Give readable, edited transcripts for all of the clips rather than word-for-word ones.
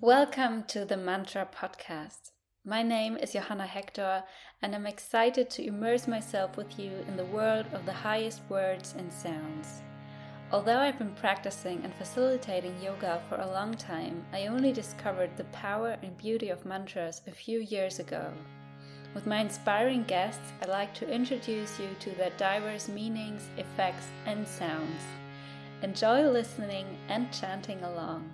Welcome to the Mantra Podcast. My name is Johanna Hector, and I'm excited to immerse myself with you in the world of the highest words and sounds. Although I've been practicing and facilitating yoga for a long time, I only discovered the power and beauty of mantras a few years ago. With my inspiring guests, I like to introduce you to their diverse meanings, effects, and sounds. Enjoy listening and chanting along.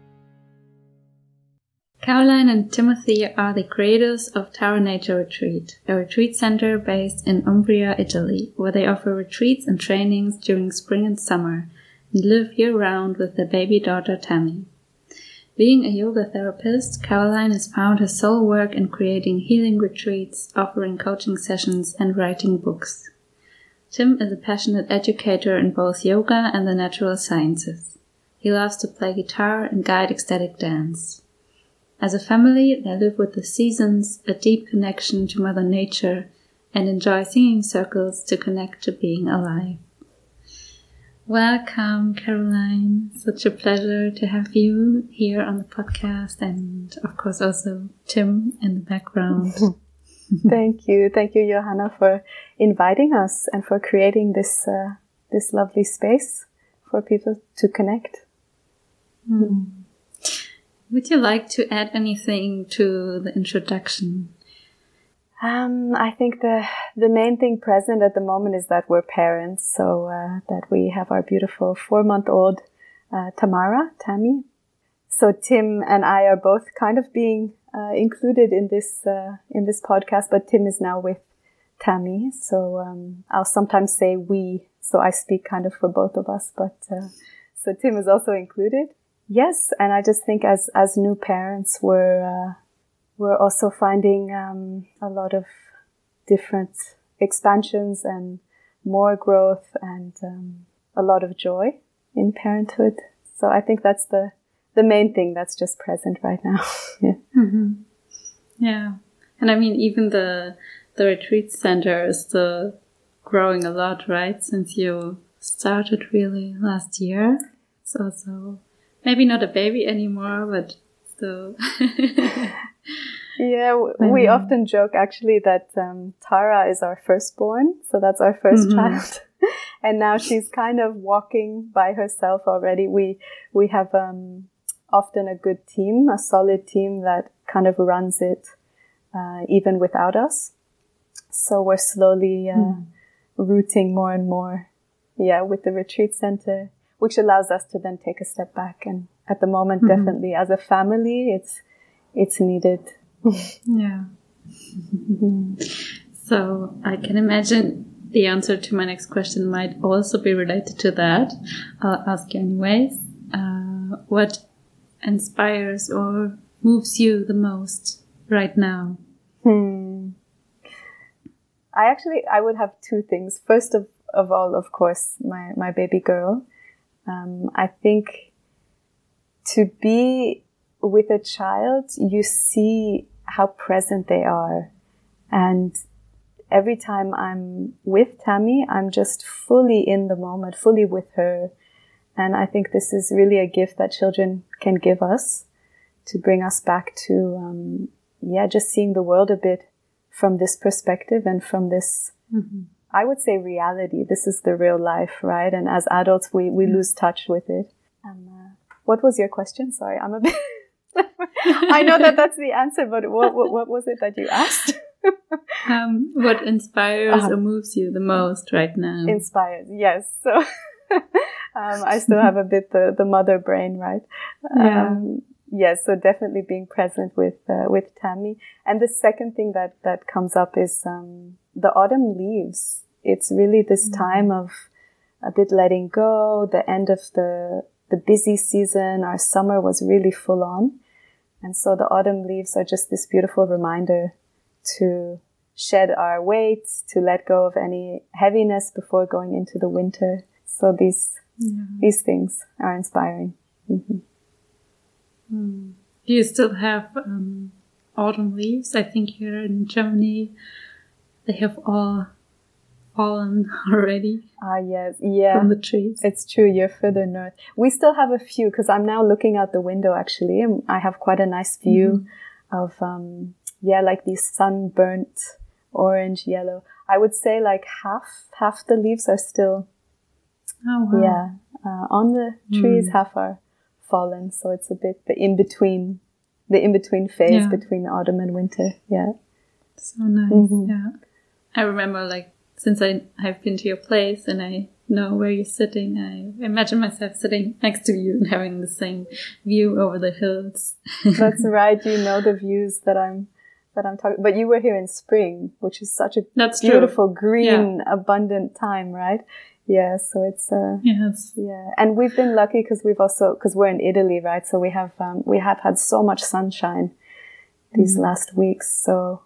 Caroline and Timothy are the creators of Tara Nature Retreat, a retreat center based in Umbria, Italy, where they offer retreats and trainings during spring and summer and live year-round with their baby daughter Tammy. Being a yoga therapist, Caroline has found her soul work in creating healing retreats, offering coaching sessions, and writing books. Tim is a passionate educator in both yoga and the natural sciences. He loves to play guitar and guide ecstatic dance. As a family, they live with the seasons, a deep connection to Mother Nature, and enjoy singing circles to connect to being alive. Welcome, Caroline. Such a pleasure to have you here on the podcast, and of course also Tim in the background. Thank you, Johanna, for inviting us and for creating this lovely space for people to connect. Would you like to add anything to the introduction? I think the main thing present at the moment is that we're parents, so that we have our beautiful 4-month-old Tammy. So Tim and I are both kind of being included in this podcast, but Tim is now with Tammy. So I'll sometimes say we, so I speak kind of for both of us, but so Tim is also included. Yes, and I just think as new parents, we're also finding a lot of different expansions and more growth and a lot of joy in parenthood. So I think that's the main thing that's just present right now. Yeah. Mm-hmm. Yeah, and I mean even the retreat center is still growing a lot, right? Since you started really last year, it's also. Maybe not a baby anymore, but still. Yeah, we often joke actually that Tara is our firstborn, so that's our first child. And now she's kind of walking by herself already. We have often a good team, a solid team that kind of runs it even without us. So we're slowly rooting more and more, with the retreat center, which allows us to then take a step back. And at the moment, definitely as a family, it's needed. Yeah. So I can imagine the answer to my next question might also be related to that. I'll ask you anyways. What inspires or moves you the most right now? I would have two things. First of all, of course, my baby girl. I think to be with a child, you see how present they are. And every time I'm with Tammy, I'm just fully in the moment, fully with her. And I think this is really a gift that children can give us to bring us back to, just seeing the world a bit from this perspective and from this, I would say, reality. This is the real life, right? And as adults, we lose touch with it. What was your question? Sorry, I'm a bit... I know that's the answer, but what was it that you asked? What inspires or moves you the most right now? Inspires, yes. So I still have a bit the mother brain, right? Yeah. Yes, so definitely being present with Tammy. And the second thing that comes up is the autumn leaves. It's really this time of a bit letting go, the end of the busy season. Our summer was really full on. And so the autumn leaves are just this beautiful reminder to shed our weight, to let go of any heaviness before going into the winter. So these things are inspiring. Mm-hmm. Do you still have autumn leaves? I think here in Germany they have all fallen already. Yes. Yeah. From the trees. It's true. You're further north. We still have a few because I'm now looking out the window actually. And I have quite a nice view of, like these sunburnt orange, yellow. I would say like half the leaves are still, on the trees, half are fallen. So it's a bit the in-between phase between autumn and winter. Yeah. So nice. Yeah. I remember since I've been to your place and I know where you're sitting, I imagine myself sitting next to you and having the same view over the hills. That's right. You know the views that I'm talking, but you were here in spring, which is such a beautiful, green, abundant time, right? Yeah. So it's, yes. Yeah. And we've been lucky because we're in Italy, right? So we have had so much sunshine these last weeks. So.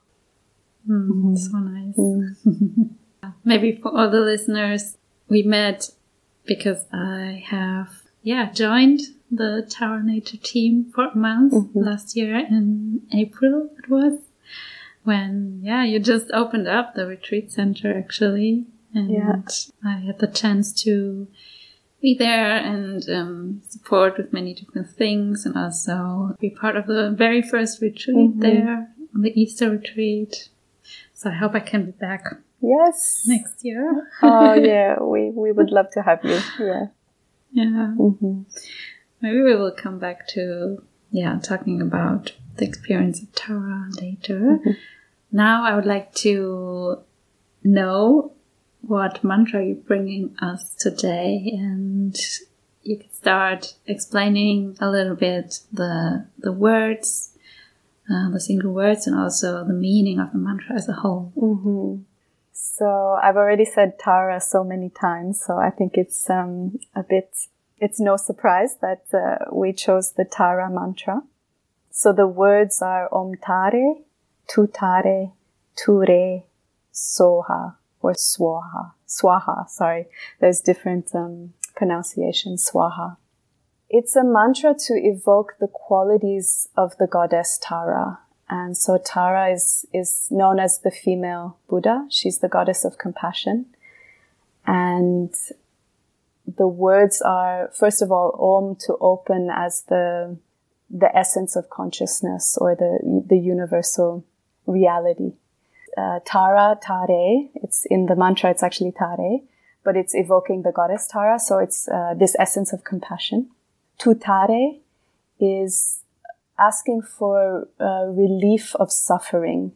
So nice. Maybe for all the listeners, we met because I have, joined the Tara Nature team for a month last year in April it was. When, you just opened up the retreat center actually. And I had the chance to be there and support with many different things and also be part of the very first retreat there, on the Easter retreat. So I hope I can be back. Yes. Next year. Oh, yeah. We would love to have you. Yeah. Yeah. Maybe we will come back to, talking about the experience of Tara later. Now I would like to know what mantra you're bringing us today, and you could start explaining a little bit the words, the single words, and also the meaning of the mantra as a whole. So I've already said Tara so many times, so I think it's it's no surprise that we chose the Tara mantra. So the words are Om Tare, Tu Tare, Ture, Soha, or Swaha, sorry. There's different pronunciations, Swaha. It's a mantra to evoke the qualities of the goddess Tara. And so Tara is known as the female Buddha. She's the goddess of compassion. And the words are, first of all, Om, to open as the essence of consciousness or the universal reality. Tara, Tare, it's in the mantra, it's actually Tare, but it's evoking the goddess Tara. So it's this essence of compassion. Tu Tare is asking for relief of suffering.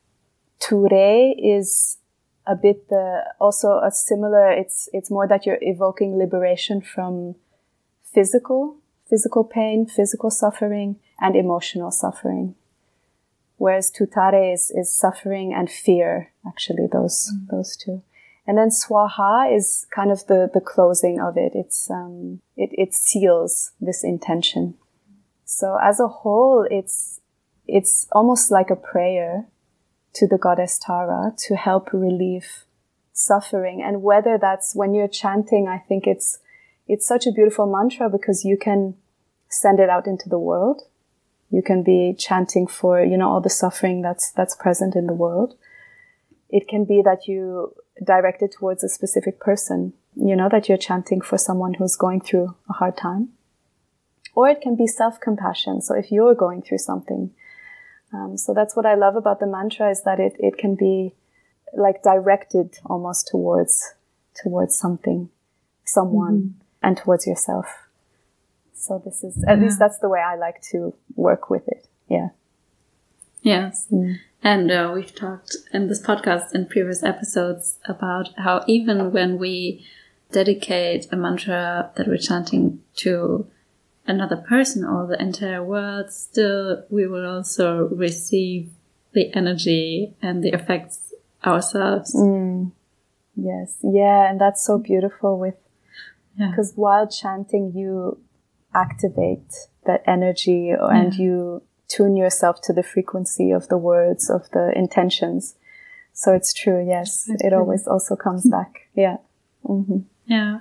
Ture is a bit also a similar, it's more that you're evoking liberation from physical pain, physical suffering, and emotional suffering. Whereas Tu Tare is suffering and fear, actually, those two. And then Swaha is kind of the closing of it. It's, it seals this intention. So as a whole, it's almost like a prayer to the goddess Tara to help relieve suffering. And whether that's when you're chanting, I think it's such a beautiful mantra because you can send it out into the world. You can be chanting for, all the suffering that's present in the world. It can be that you direct it towards a specific person, that you're chanting for someone who's going through a hard time. Or it can be self-compassion. So if you're going through something. So that's what I love about the mantra is that it can be like directed almost towards something, someone, and towards yourself. So this is, at least that's the way I like to work with it. Yeah. Yes. And we've talked in this podcast in previous episodes about how even when we dedicate a mantra that we're chanting to another person or the entire world, still we will also receive the energy and the effects ourselves. Yes. Yeah. And that's so beautiful because while chanting, you activate that energy and you tune yourself to the frequency of the words, of the intentions. So it's true. Yes. It always also comes back. Yeah. Yeah.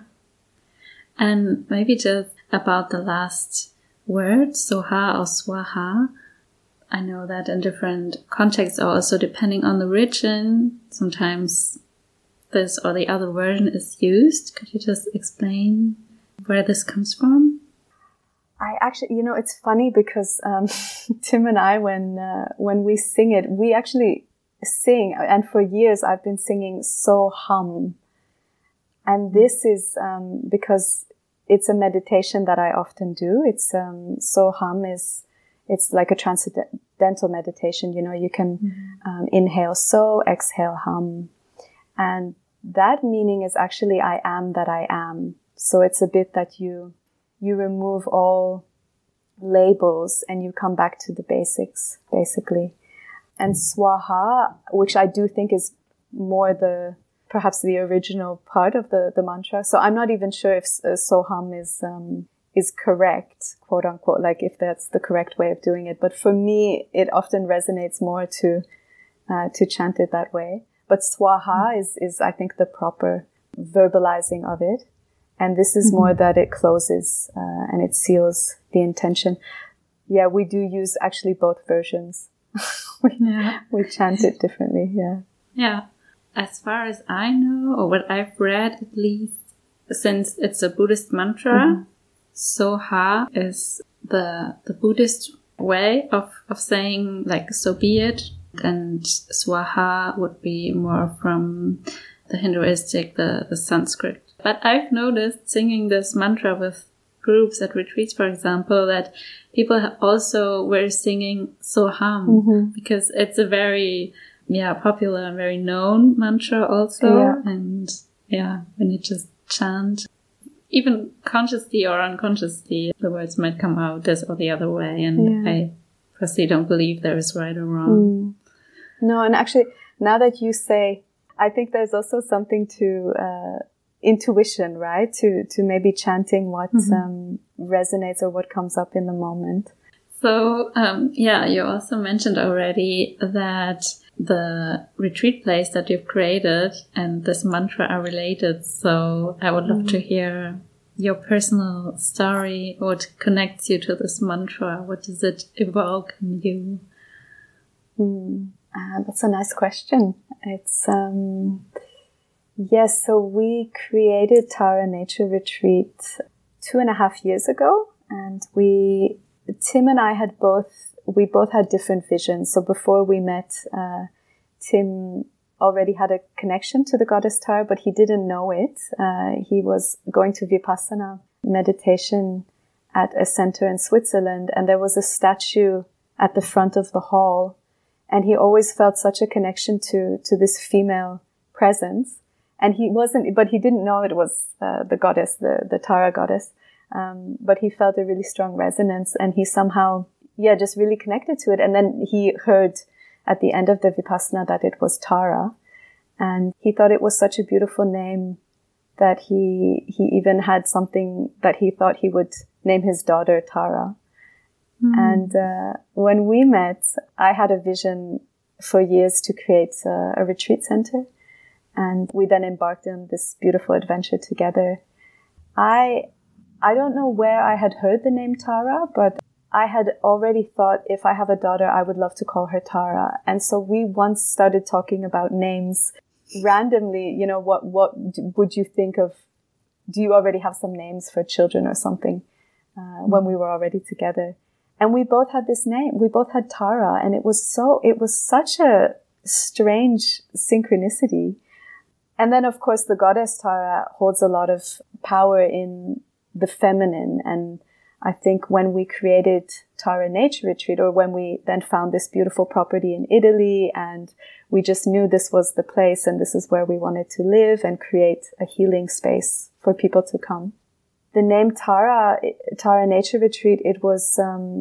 And maybe just about the last word, Soha or Swaha. I know that in different contexts or also depending on the region, sometimes this or the other version is used. Could you just explain where this comes from? I actually, it's funny because Tim and I, when we sing it, we actually sing, and for years I've been singing So Hum. And this is because it's a meditation that I often do. It's So Hum it's like a transcendental meditation. You can inhale so, exhale hum. And that meaning is actually I am that I am. So it's a bit that you remove all labels and you come back to the basics, basically. And Swaha, which I do think is more perhaps the original part of the mantra. So I'm not even sure if Soham is correct, quote unquote, like if that's the correct way of doing it. But for me, it often resonates more to chant it that way. But Swaha is I think the proper verbalizing of it. And this is more that it closes and it seals the intention. Yeah, we do use actually both versions. We chant it differently, yeah. Yeah. As far as I know, or what I've read at least, since it's a Buddhist mantra, Soha is the Buddhist way of saying, like, so be it. And Swaha would be more from the Hinduistic, the Sanskrit. But I've noticed singing this mantra with groups at retreats, for example, that people also were singing Soham because it's a very popular and very known mantra also. Yeah. And when you just chant, even consciously or unconsciously, the words might come out this or the other way. And I personally don't believe there is right or wrong. No, and actually, now that you say, I think there's also something to intuition, right? To maybe chanting what resonates or what comes up in the moment. So, you also mentioned already that the retreat place that you've created and this mantra are related. So I would love to hear your personal story. What connects you to this mantra? What does it evoke in you? That's a nice question. It's, yes, so we created Tara Nature Retreat 2.5 years ago, and Tim and I we both had different visions. So before we met, Tim already had a connection to the goddess Tara, but he didn't know it. He was going to Vipassana meditation at a center in Switzerland, and there was a statue at the front of the hall, and he always felt such a connection to this female presence. And but he didn't know it was the goddess, the Tara goddess. But he felt a really strong resonance, and he somehow, just really connected to it. And then he heard at the end of the Vipassana that it was Tara, and he thought it was such a beautiful name that he even had something that he thought he would name his daughter Tara. And when we met, I had a vision for years to create a retreat center, and we then embarked on this beautiful adventure together. I don't know where I had heard the name Tara, but I had already thought if I have a daughter, I would love to call her Tara. And so we once started talking about names randomly. What would you think of? Do you already have some names for children or something? When we were already together, and we both had this name. We both had Tara, and it was such a strange synchronicity. And then, of course, the goddess Tara holds a lot of power in the feminine. And I think when we created Tara Nature Retreat, or when we then found this beautiful property in Italy, and we just knew this was the place and this is where we wanted to live and create a healing space for people to come. The name Tara Nature Retreat, it was,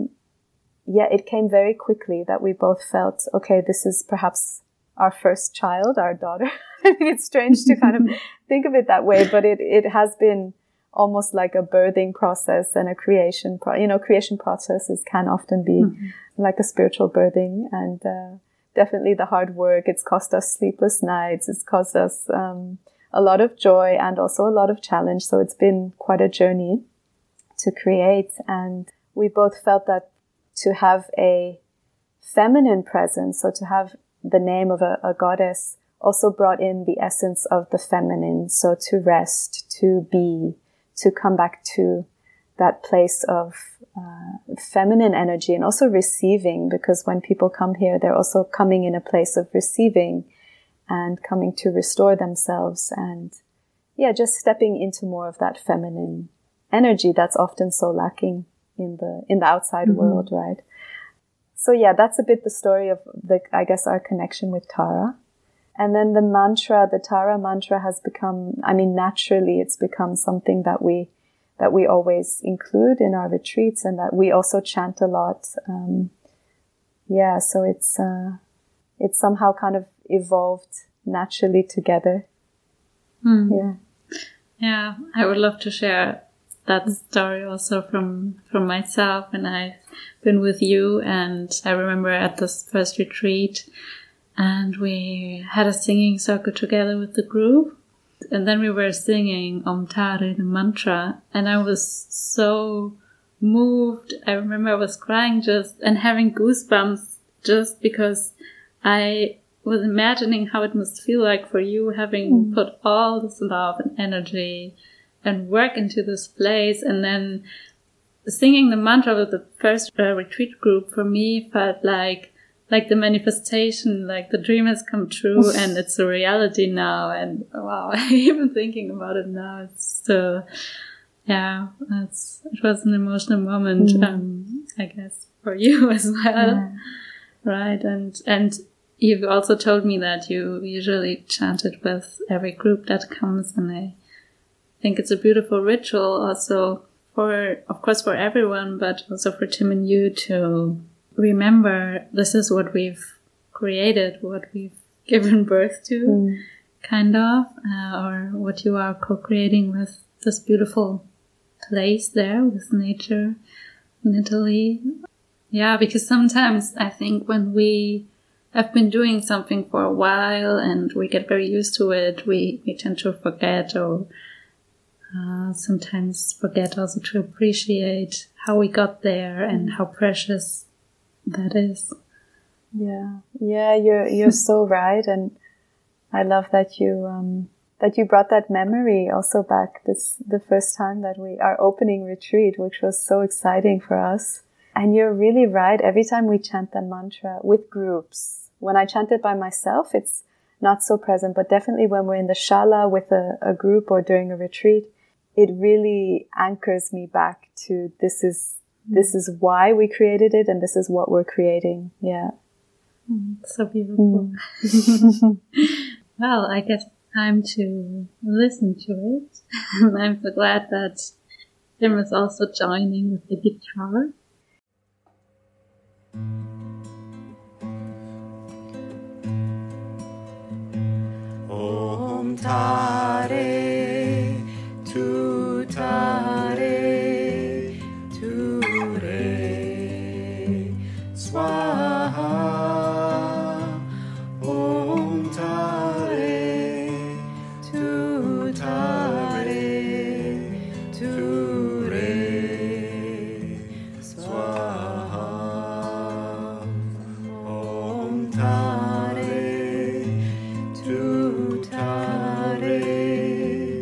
it came very quickly that we both felt, okay, this is perhaps our first child, our daughter. I think it's strange to kind of think of it that way, but it has been almost like a birthing process and a creation processes can often be like a spiritual birthing, and definitely the hard work. It's cost us sleepless nights. It's cost us a lot of joy and also a lot of challenge. So it's been quite a journey to create, and we both felt that to have a feminine presence, so to have the name of a goddess, also brought in the essence of the feminine. So to rest, to be, to come back to that place of feminine energy, and also receiving, because when people come here, they're also coming in a place of receiving and coming to restore themselves, and just stepping into more of that feminine energy that's often so lacking in the outside world, right? So that's a bit the story of our connection with Tara. And then the Tara mantra has become, naturally it's become something that we always include in our retreats, and that we also chant a lot. So it's somehow kind of evolved naturally together. Yeah, I would love to share that story also from myself. And I've been with you, and I remember at this first retreat, and we had a singing circle together with the group. And then we were singing Om Tare, the mantra, and I was so moved. I remember I was crying and having goosebumps just because I was imagining how it must feel like for you, having put all this love and energy and work into this place. And then singing the mantra with the first retreat group for me felt like the manifestation, like the dream has come true and it's a reality now. And wow, even thinking about it now, it's still, it was an emotional moment, I guess, for you as well. Right. And you've also told me that you usually chant it with every group that comes. And I think it's a beautiful ritual also of course, for everyone, but also for Tim and you to remember this is what we've created, what we've given birth to, kind of, or what you are co-creating with this beautiful place there with nature in Italy. Yeah, because sometimes I think when we have been doing something for a while and we get very used to it, we tend to forget, or sometimes forget also to appreciate how we got there and how precious that is. You're so right, and I love that you brought that memory also back. The first time that our opening retreat, which was so exciting for us. And you're really right. Every time we chant the mantra with groups, when I chant it by myself, it's not so present. But definitely when we're in the shala with a group or during a retreat, it really anchors me back to this is why we created it, and this is what we're creating. Yeah. So beautiful. Well, I guess it's time to listen to it. And I'm so glad that Tim is also joining with the guitar. Om Tare, Tu Tare, Tu Re, Swaha. Om Tare, Tu Tare, Tu Re, Swaha. Om Tare, Tu Tare,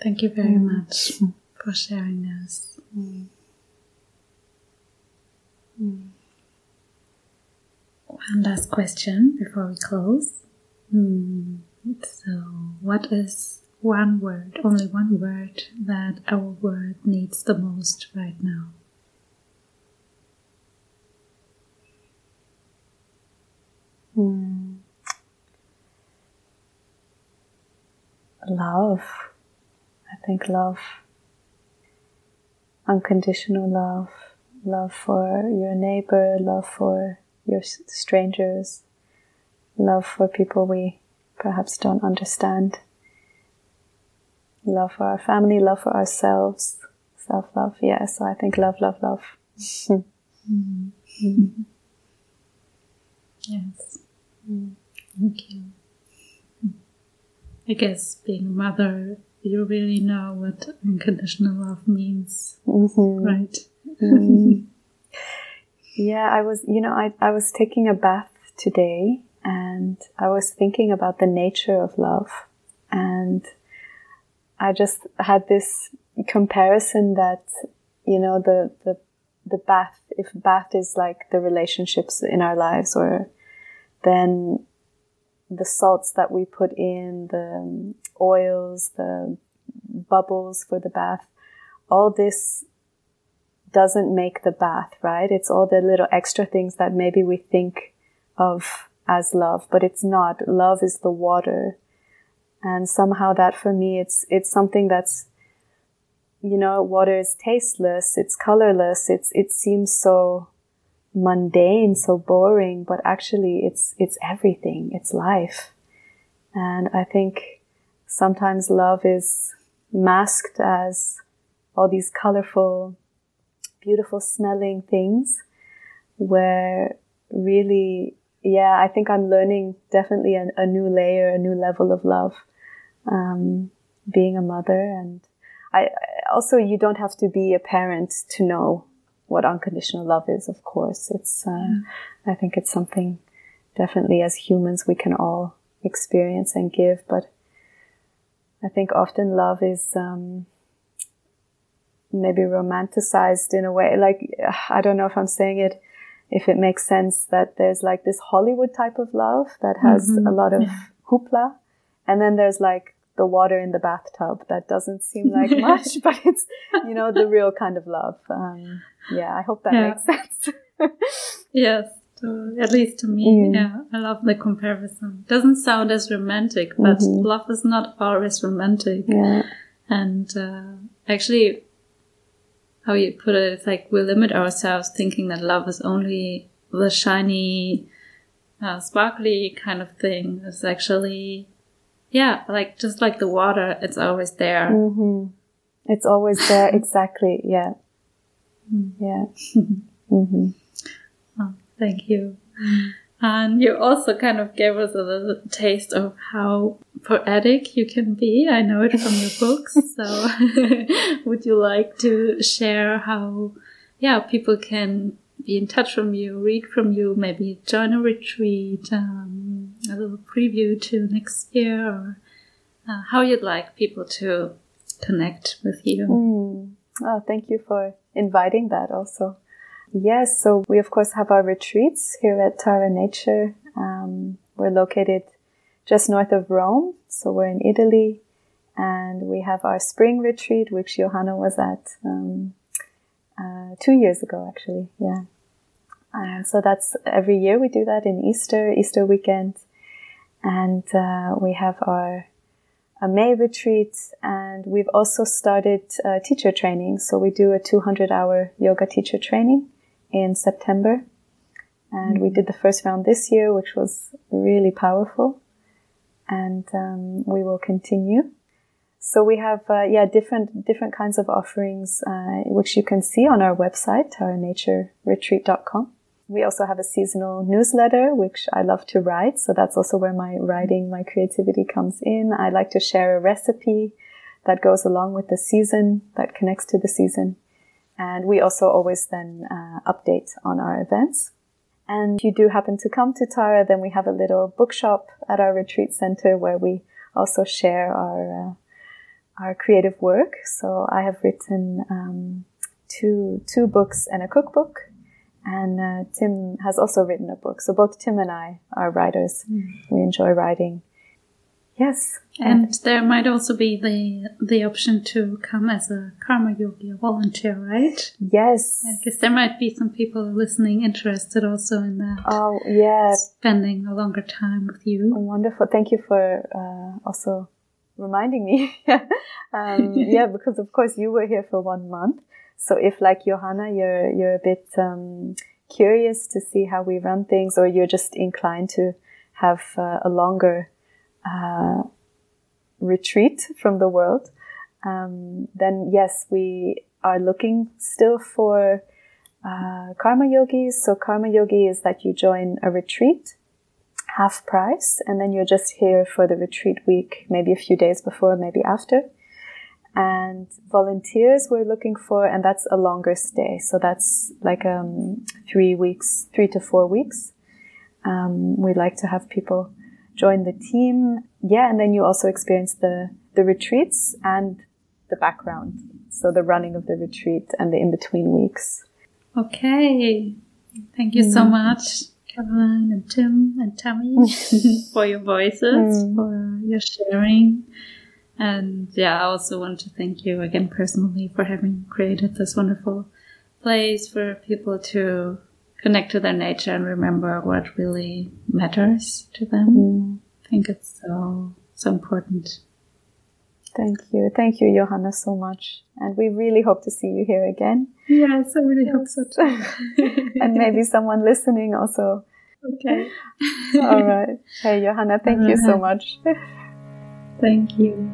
Thank you very much for sharing this. One last question before we close. So, what is one word, only one word, that our world needs the most right now? Love. I think love. Unconditional love. Love for your neighbor, love for your strangers, love for people we perhaps don't understand, love for our family, love for ourselves, self-love. Yeah, so I think love. Yes. Thank you. I guess being a mother, you really know what unconditional love means, right? Yeah, I was taking a bath today, and I was thinking about the nature of love, and I just had this comparison that, the bath, if bath is like the relationships in our lives, or then the salts that we put in, the oils, the bubbles for the bath, all this doesn't make the bath, right? It's all the little extra things that maybe we think of as love, but it's not. Love is the water. And somehow that for me, it's something that's, water is tasteless, it's colorless, it seems so mundane, so boring, but actually it's everything, it's life. And I think sometimes love is masked as all these colorful, beautiful smelling things, where really, I think I'm learning definitely a new layer, a new level of love, being a mother. And I also, you don't have to be a parent to know what unconditional love is, of course. It's, I think it's something definitely as humans we can all experience and give, but I think often love is, maybe romanticized in a way, like, I don't know if I'm saying it, if it makes sense, that there's like this Hollywood type of love that has a lot of hoopla, and then there's like the water in the bathtub that doesn't seem like much, but it's, the real kind of love. I hope that makes sense. Yes, at least to me, I love the comparison. Doesn't sound as romantic, but love is not always romantic. Yeah. And actually, how you put it, it's like we limit ourselves thinking that love is only the shiny, sparkly kind of thing. It's actually, like just like the water, it's always there. It's always there, exactly, yeah. Yeah. Oh, thank you. And you also kind of gave us a little taste of how poetic you can be. I know it from your books. So would you like to share how, people can be in touch from you, read from you, maybe join a retreat, a little preview to next year, or how you'd like people to connect with you? Oh, thank you for inviting that also. Yes, so we of course have our retreats here at Tara Nature. We're located just north of Rome, so we're in Italy, and we have our spring retreat, which Johanna was at 2 years ago, actually. Yeah, and so that's every year we do that in Easter weekend, and we have a May retreat, and we've also started teacher training. So we do a 200-hour yoga teacher training in September. And we did the first round this year, which was really powerful. And we will continue. So we have, different kinds of offerings, which you can see on our website, taranatureretreat.com. We also have a seasonal newsletter, which I love to write. So that's also where my writing, my creativity comes in. I like to share a recipe that goes along with the season, that connects to the season. And we also always then update on our events. And if you do happen to come to Tara, then we have a little bookshop at our retreat center where we also share our creative work. So I have written two books and a cookbook, and Tim has also written a book. So both Tim and I are writers. We enjoy writing. Yes. And there might also be the option to come as a karma yogi, a volunteer, right? Yes. I guess there might be some people listening interested also in that. Oh, yeah. Spending a longer time with you. Wonderful. Thank you for also reminding me. Yeah, because of course you were here for 1 month. So if, like Johanna, you're a bit curious to see how we run things, or you're just inclined to have a longer retreat from the world, then yes, we are looking still for karma yogis. So karma yogi is that you join a retreat, half price, and then you're just here for the retreat week, maybe a few days before, maybe after. And volunteers we're looking for, and that's a longer stay. So that's like 3 to 4 weeks. We'd like to have people join the team. Yeah, and then you also experience the retreats and the background. So the running of the retreat and the in-between weeks. Okay. Thank you so much, Caroline and Tim and Tammy, for your voices, for your sharing. And yeah, I also want to thank you again personally for having created this wonderful place for people to connect to their nature and remember what really matters to them. I think it's so important. Thank you, Johanna, so much. And we really hope to see you here again. Yes, I really hope so too. And maybe someone listening also. Okay. All right. Hey, Johanna, thank you so much. Thank you.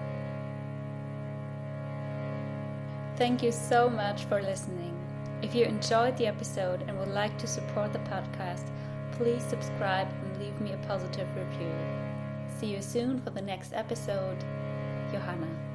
Thank you so much for listening. If you enjoyed the episode and would like to support the podcast, please subscribe and leave me a positive review. See you soon for the next episode. Johanna.